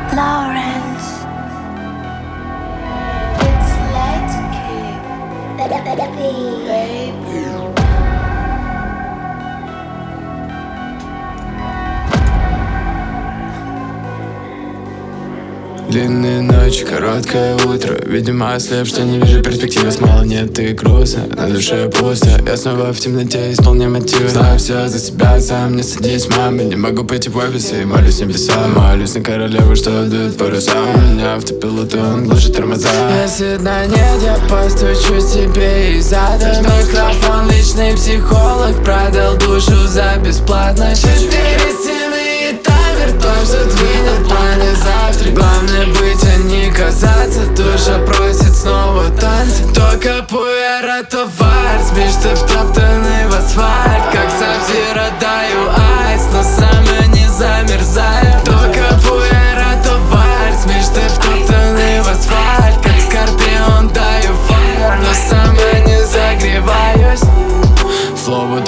Lawrence. It's light kick, baby. Длинные ночи, короткое утро. Видимо, ослеп, что не вижу перспективы. Смолы нет и грустно, на душе пусто. Я снова в темноте, исполняю мотивы. Знаю все за себя, сам не садись, мама. Не могу пойти в офис и молюсь небесам. Молюсь на королеву, что дует паруса. У меня автопилот, он глушит тормоза. Если дна нет, я постучусь тебе и задам микрофон. Личный психолог продал душу за бесплатно. 4 стены и таймер, то, что двинет планы завтра. Главное быть, а не казаться. Душа просит снова танцы. То капуэра, то вальс. Мечты втоптаны в асфальт. Как сабзиро даю айс, но сам я не замерзаю. То капуэра, то вальс. Мечты втоптаны в асфальт. Как скорпион даю фаер, но сам я не загреваюсь. Слово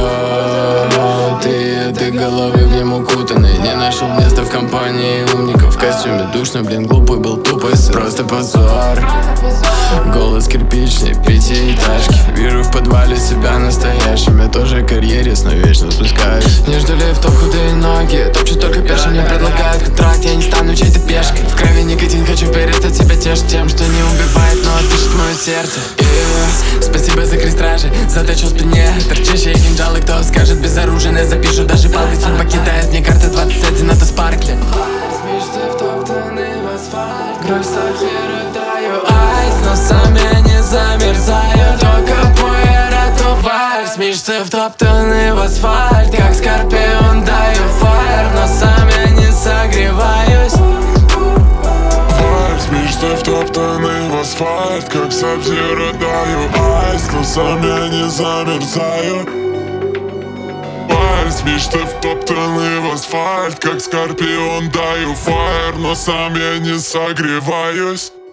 лед, и этой головы в нем укутанный. Не нашел места в компании умников. В костюме душно, блин, глупый был тупой. Просто позор. Голос кирпичный, пятиэтажки. Вижу в подвале себя настоящим. Я тоже карьерист, но вечно спускаюсь. Не жду лифтов, худые ноги. Топчут только пешим, мне предлагают контракт. Я не стану чьей-то пешкой. В крови никотин, хочу перестать себя тешить тем, что не убивает, но дышит мое сердце. И спасибо за крестражи, заточу в спине торчащие кинжалы. Кто скажет безоружие, запишу даже палкой. Сон покидает мне карта 21, это спаркли. Мечты втоптаны в асфальт. Грусть даю айс, но сам я не замерзаю. То капуэра, то вальс. Мечты втоптаны в асфальт. Как скорпион даю фаер, но сам я не согреваюсь. Вальс, мечты втоптаны в асфальт. Как сабзиро даю айс, но сам я не замерзаю. Вальс, мечты втоптаны в асфальт. Как скорпион даю фаер, но сам я не согреваюсь.